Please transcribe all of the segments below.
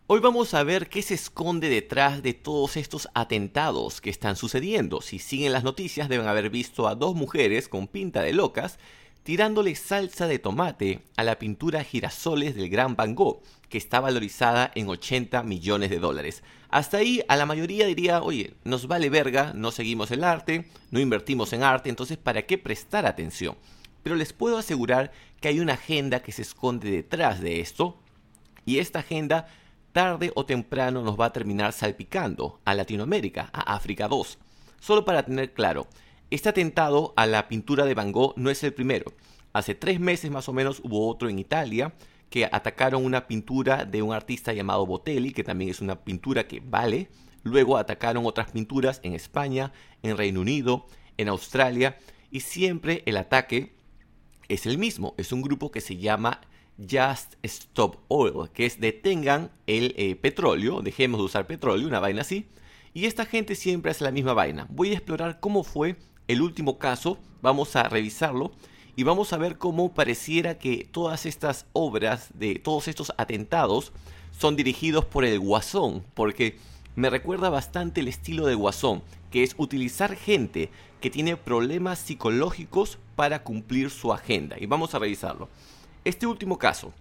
Hoy vamos a ver qué se esconde detrás de todos estos atentados que están sucediendo. Si siguen las noticias, deben haber visto a dos mujeres con pinta de locas tirándole salsa de tomate a la pintura Girasoles del Gran Van Gogh, que está valorizada en 80 millones de dólares. Hasta ahí a la mayoría diría, oye, nos vale verga, no seguimos el arte, no invertimos en arte, entonces ¿para qué prestar atención? Pero les puedo asegurar que hay una agenda que se esconde detrás de esto, y esta agenda tarde o temprano nos va a terminar salpicando a Latinoamérica, a África 2. Solo para tener claro, este atentado a la pintura de Van Gogh no es el primero. Hace 3 meses más o menos hubo otro en Italia que atacaron una pintura de un artista llamado Botelli, que también es una pintura que vale. Luego atacaron otras pinturas en España, en Reino Unido, en Australia, y siempre el ataque es el mismo. Es un grupo que se llama Just Stop Oil, que es detengan el petróleo, dejemos de usar petróleo, una vaina así. Y esta gente siempre hace la misma vaina. Voy a explorar cómo fue el último caso, vamos a revisarlo y vamos a ver cómo pareciera que todas estas obras, de todos estos atentados, son dirigidos por el Guasón, porque me recuerda bastante el estilo de Guasón, que es utilizar gente que tiene problemas psicológicos para cumplir su agenda. Y vamos a revisarlo. Este último caso,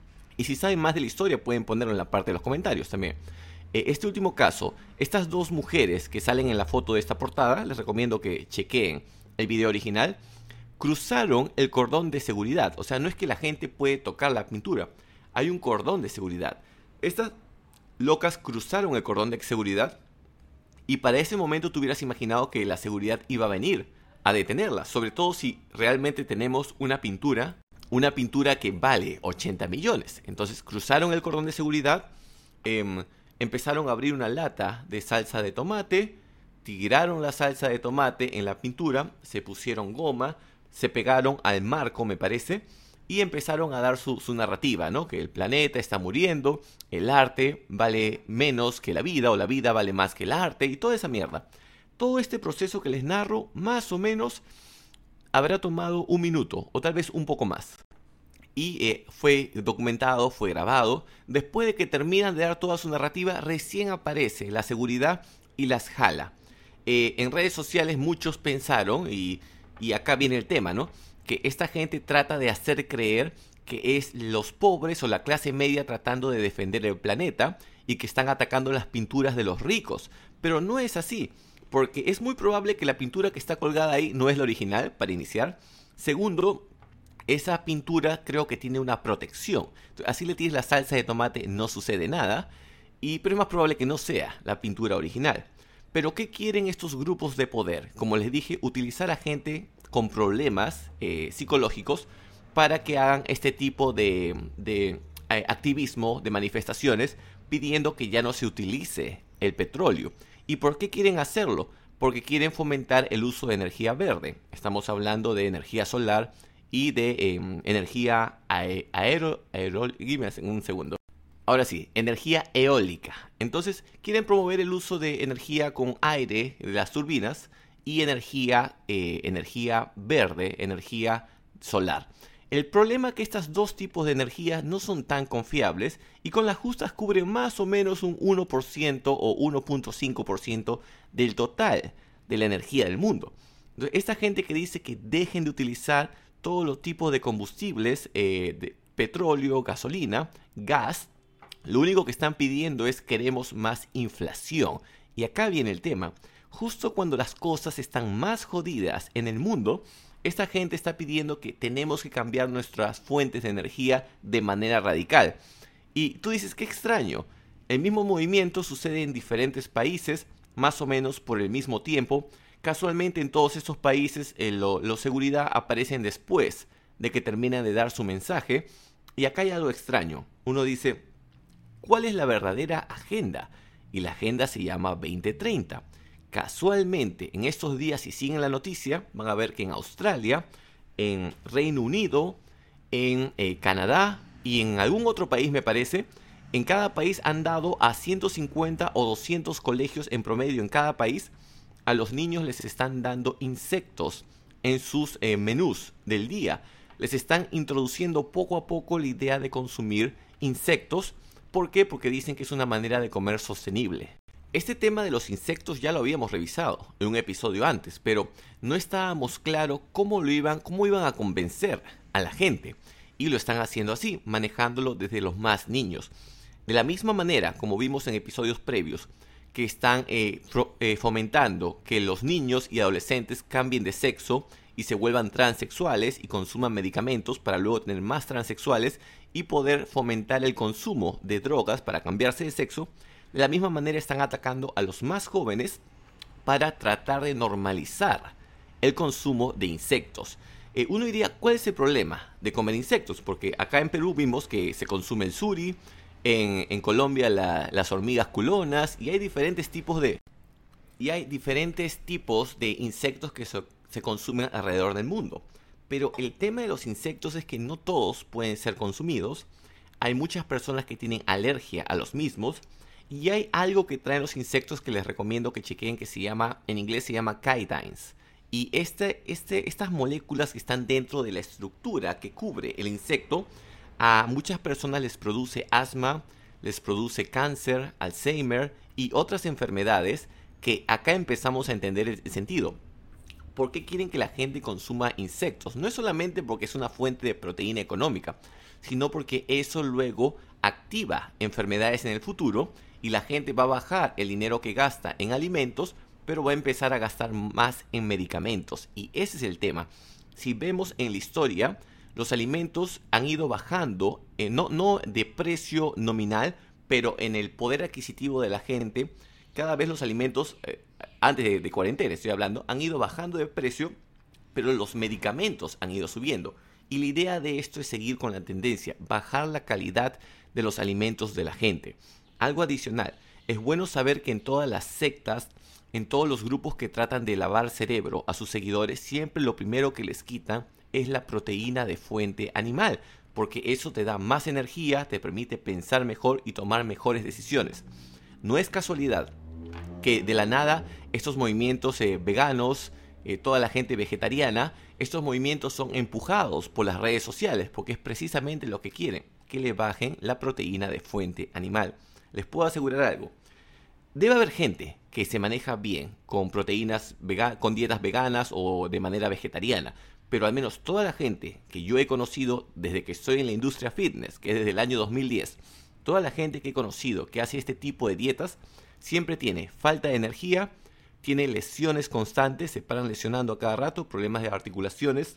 y si saben más de la historia pueden ponerlo en la parte de los comentarios también. Este último caso, estas dos mujeres que salen en la foto de esta portada, les recomiendo que chequeen el video original, cruzaron el cordón de seguridad. O sea, no es que la gente puede tocar la pintura, hay un cordón de seguridad. Estas locas cruzaron el cordón de seguridad y para ese momento tú hubieras imaginado que la seguridad iba a venir a detenerla, sobre todo si realmente tenemos una pintura que vale 80 millones. Entonces cruzaron el cordón de seguridad, empezaron a abrir una lata de salsa de tomate, tiraron la salsa de tomate en la pintura, se pusieron goma, se pegaron al marco, me parece, y empezaron a dar su narrativa, ¿no? Que el planeta está muriendo, el arte vale menos que la vida, o la vida vale más que el arte, y toda esa mierda. Todo este proceso que les narro, más o menos, habrá tomado 1 minuto, o tal vez un poco más. Y fue documentado, fue grabado. Después de que terminan de dar toda su narrativa, recién aparece la seguridad y las jala. En redes sociales muchos pensaron, y acá viene el tema, ¿no? Que esta gente trata de hacer creer que es los pobres o la clase media tratando de defender el planeta y que están atacando las pinturas de los ricos. Pero no es así, porque es muy probable que la pintura que está colgada ahí no es la original, para iniciar. Segundo, esa pintura creo que tiene una protección. Así le tires la salsa de tomate, no sucede nada. Pero es más probable que no sea la pintura original. Pero ¿qué quieren estos grupos de poder? Como les dije, utilizar a gente con problemas psicológicos para que hagan este tipo de activismo, de manifestaciones, pidiendo que ya no se utilice el petróleo. ¿Y por qué quieren hacerlo? Porque quieren fomentar el uso de energía verde. Estamos hablando de energía solar y de energía un segundo. Ahora sí, energía eólica. Entonces, quieren promover el uso de energía con aire de las turbinas y energía verde, energía solar. El problema es que estos dos tipos de energía no son tan confiables y con las justas cubren más o menos un 1% o 1.5% del total de la energía del mundo. Entonces, esta gente que dice que dejen de utilizar todos los tipos de combustibles, de petróleo, gasolina, gas, lo único que están pidiendo es queremos más inflación. Y acá viene el tema. Justo cuando las cosas están más jodidas en el mundo, esta gente está pidiendo que tenemos que cambiar nuestras fuentes de energía de manera radical. Y tú dices, qué extraño. El mismo movimiento sucede en diferentes países, más o menos por el mismo tiempo. Casualmente en todos estos países los seguridad aparecen después de que terminan de dar su mensaje. Y acá hay algo extraño. Uno dice, ¿cuál es la verdadera agenda? Y la agenda se llama 2030. Casualmente, en estos días, si siguen la noticia, van a ver que en Australia, en Reino Unido, en Canadá y en algún otro país, me parece, en cada país han dado a 150 o 200 colegios en promedio en cada país. A los niños les están dando insectos en sus menús del día. Les están introduciendo poco a poco la idea de consumir insectos ¿Por qué? Porque dicen que es una manera de comer sostenible. Este tema de los insectos ya lo habíamos revisado en un episodio antes, pero no estábamos claros cómo iban a convencer a la gente. Y lo están haciendo así, manejándolo desde los más niños. De la misma manera, como vimos en episodios previos, que están fomentando que los niños y adolescentes cambien de sexo y se vuelvan transexuales y consuman medicamentos para luego tener más transexuales y poder fomentar el consumo de drogas para cambiarse de sexo. De la misma manera están atacando a los más jóvenes para tratar de normalizar el consumo de insectos. Uno diría, ¿cuál es el problema de comer insectos? Porque acá en Perú vimos que se consume el suri, en Colombia las hormigas culonas, y hay diferentes tipos de insectos que se consumen alrededor del mundo. Pero el tema de los insectos es que no todos pueden ser consumidos. Hay muchas personas que tienen alergia a los mismos. Y hay algo que traen los insectos que les recomiendo que chequeen, que en inglés se llama chitines. Y estas moléculas que están dentro de la estructura que cubre el insecto, a muchas personas les produce asma, les produce cáncer, Alzheimer y otras enfermedades que acá empezamos a entender el sentido. ¿Por qué quieren que la gente consuma insectos? No es solamente porque es una fuente de proteína económica, sino porque eso luego activa enfermedades en el futuro y la gente va a bajar el dinero que gasta en alimentos, pero va a empezar a gastar más en medicamentos. Y ese es el tema. Si vemos en la historia, los alimentos han ido bajando, no de precio nominal, pero en el poder adquisitivo de la gente. Cada vez los alimentos, antes de cuarentena estoy hablando, han ido bajando de precio, pero los medicamentos han ido subiendo. Y la idea de esto es seguir con la tendencia, bajar la calidad de los alimentos de la gente. Algo adicional, es bueno saber que en todas las sectas, en todos los grupos que tratan de lavar cerebro a sus seguidores, siempre lo primero que les quitan es la proteína de fuente animal, porque eso te da más energía, te permite pensar mejor y tomar mejores decisiones. No es casualidad que de la nada estos movimientos veganos, toda la gente vegetariana, estos movimientos son empujados por las redes sociales, porque es precisamente lo que quieren, que le bajen la proteína de fuente animal. Les puedo asegurar algo. Debe haber gente que se maneja bien con proteínas con dietas veganas o de manera vegetariana, pero al menos toda la gente que yo he conocido desde que estoy en la industria fitness, que es desde el año 2010, toda la gente que he conocido que hace este tipo de dietas siempre tiene falta de energía, tiene lesiones constantes, se paran lesionando a cada rato, problemas de articulaciones,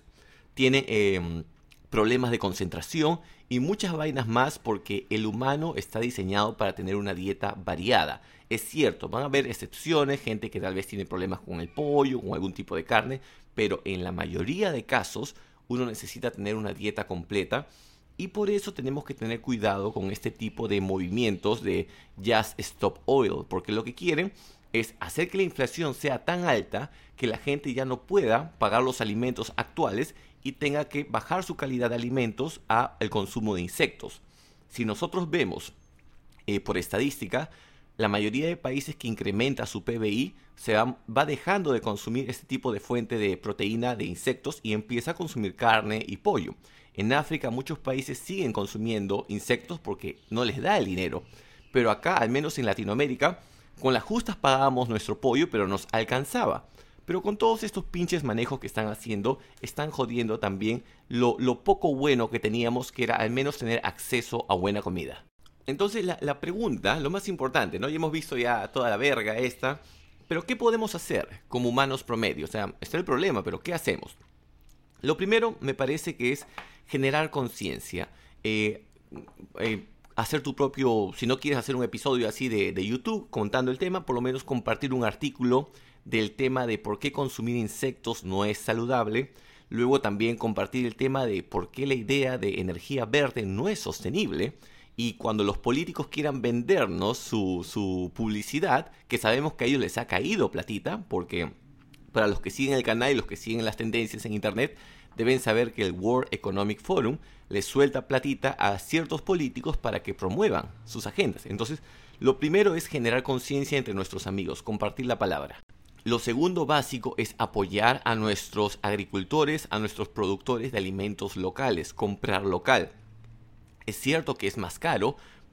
tiene problemas de concentración y muchas vainas más, porque el humano está diseñado para tener una dieta variada. Es cierto, van a haber excepciones, gente que tal vez tiene problemas con el pollo, con algún tipo de carne, pero en la mayoría de casos uno necesita tener una dieta completa, y por eso tenemos que tener cuidado con este tipo de movimientos de Just Stop Oil, porque lo que quieren es hacer que la inflación sea tan alta que la gente ya no pueda pagar los alimentos actuales y tenga que bajar su calidad de alimentos al consumo de insectos. Si nosotros vemos por estadística, la mayoría de países que incrementa su PBI va dejando de consumir este tipo de fuente de proteína de insectos y empieza a consumir carne y pollo. En África muchos países siguen consumiendo insectos porque no les da el dinero, pero acá, al menos en Latinoamérica, con las justas pagábamos nuestro pollo, pero nos alcanzaba. Pero con todos estos pinches manejos que están haciendo, están jodiendo también lo poco bueno que teníamos, que era al menos tener acceso a buena comida. Entonces la pregunta, lo más importante, ¿no? Ya hemos visto ya toda la verga esta, pero ¿qué podemos hacer como humanos promedio? O sea, está el problema, pero ¿qué hacemos? Lo primero me parece que es generar conciencia. Hacer tu propio, si no quieres hacer un episodio así de YouTube contando el tema, por lo menos compartir un artículo del tema de por qué consumir insectos no es saludable. Luego también compartir el tema de por qué la idea de energía verde no es sostenible. Y cuando los políticos quieran vendernos su publicidad, que sabemos que a ellos les ha caído platita, porque para los que siguen el canal y los que siguen las tendencias en internet, deben saber que el World Economic Forum les suelta platita a ciertos políticos para que promuevan sus agendas. Entonces, lo primero es generar conciencia entre nuestros amigos, compartir la palabra. Lo segundo básico es apoyar a nuestros agricultores, a nuestros productores de alimentos locales, comprar local. Es cierto que es más caro,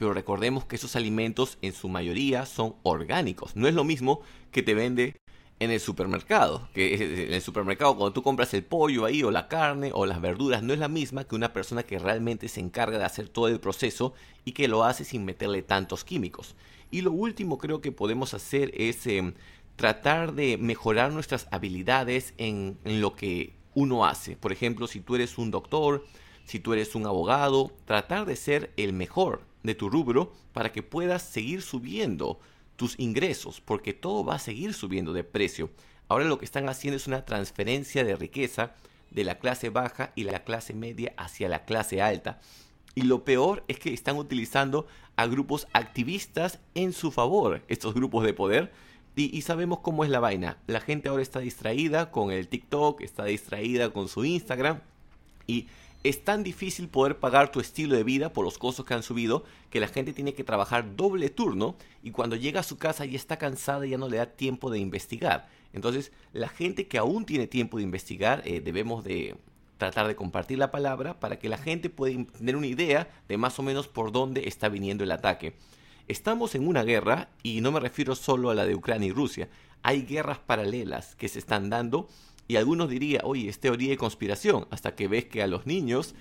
pero recordemos que esos alimentos en su mayoría son orgánicos. No es lo mismo que te vende en el supermercado, que en el supermercado cuando tú compras el pollo ahí o la carne o las verduras, no es la misma que una persona que realmente se encarga de hacer todo el proceso y que lo hace sin meterle tantos químicos. Y lo último creo que podemos hacer es tratar de mejorar nuestras habilidades en lo que uno hace. Por ejemplo, si tú eres un doctor, si tú eres un abogado, tratar de ser el mejor de tu rubro para que puedas seguir subiendo tus ingresos, porque todo va a seguir subiendo de precio. Ahora lo que están haciendo es una transferencia de riqueza de la clase baja y la clase media hacia la clase alta. Y lo peor es que están utilizando a grupos activistas en su favor, estos grupos de poder. Y sabemos cómo es la vaina. La gente ahora está distraída con el TikTok, está distraída con su Instagram. Y es tan difícil poder pagar tu estilo de vida por los costos que han subido que la gente tiene que trabajar doble turno y cuando llega a su casa ya está cansada y ya no le da tiempo de investigar. Entonces, la gente que aún tiene tiempo de investigar, debemos de tratar de compartir la palabra para que la gente pueda tener una idea de más o menos por dónde está viniendo el ataque. Estamos en una guerra y no me refiero solo a la de Ucrania y Rusia. Hay guerras paralelas que se están dando y algunos dirían, oye, es teoría de conspiración, hasta que ves que a los niños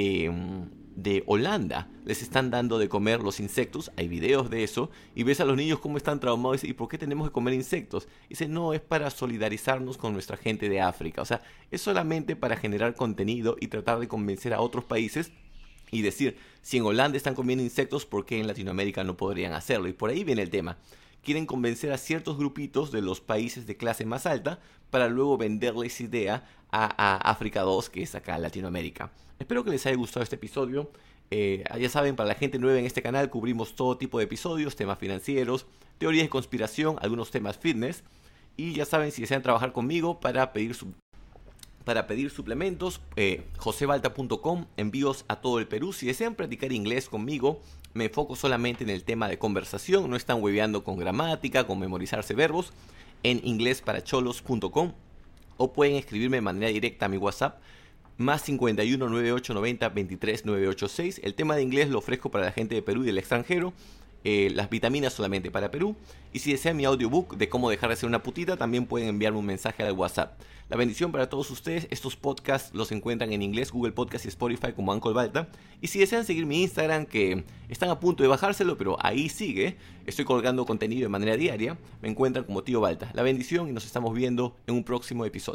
de Holanda les están dando de comer los insectos, hay videos de eso, y ves a los niños cómo están traumados y ¿por qué tenemos que comer insectos? Y dicen, no, es para solidarizarnos con nuestra gente de África, o sea, es solamente para generar contenido y tratar de convencer a otros países y decir, si en Holanda están comiendo insectos, ¿por qué en Latinoamérica no podrían hacerlo? Y por ahí viene el tema. Quieren convencer a ciertos grupitos de los países de clase más alta para luego venderles idea a África 2, que es acá en Latinoamérica. Espero que les haya gustado este episodio. Ya saben, para la gente nueva en este canal cubrimos todo tipo de episodios, temas financieros, teorías de conspiración, algunos temas fitness. Y ya saben, si desean trabajar conmigo para pedir suplementos, josebalta.com, envíos a todo el Perú. Si desean practicar inglés conmigo, me enfoco solamente en el tema de conversación, no están hueveando con gramática, con memorizarse verbos, en inglesparacholos.com o pueden escribirme de manera directa a mi WhatsApp, más 51 98 90 23 986. El tema de inglés lo ofrezco para la gente de Perú y del extranjero. Las vitaminas solamente para Perú. Y si desean mi audiobook de cómo dejar de ser una putita, también pueden enviarme un mensaje al WhatsApp. La bendición para todos ustedes. Estos podcasts los encuentran en inglés, Google Podcast y Spotify como Uncle Balta. Y si desean seguir mi Instagram, que están a punto de bajárselo, pero ahí sigue, estoy colgando contenido de manera diaria, me encuentran como Tío Balta. La bendición y nos estamos viendo en un próximo episodio.